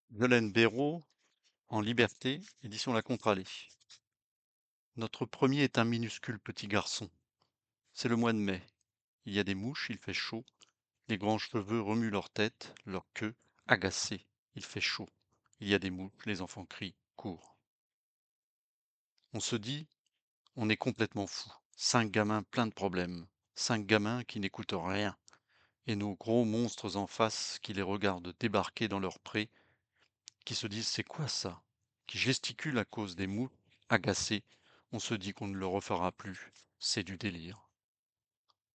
Violaine Béraud, en Liberté, édition La Contralée. Notre premier est un minuscule petit garçon. C'est le mois de mai. Il y a des mouches, il fait chaud. Les grands cheveux remuent leur tête, leur queue, agacés. Il fait chaud. Il y a des mouches, les enfants crient, courent. On se dit, on est complètement fou. 5 gamins pleins de problèmes. 5 gamins qui n'écoutent rien. Et nos gros monstres en face qui les regardent débarquer dans leur pré, qui se disent c'est quoi ça? Qui gesticulent à cause des mouches, agacés. On se dit qu'on ne le refera plus. C'est du délire.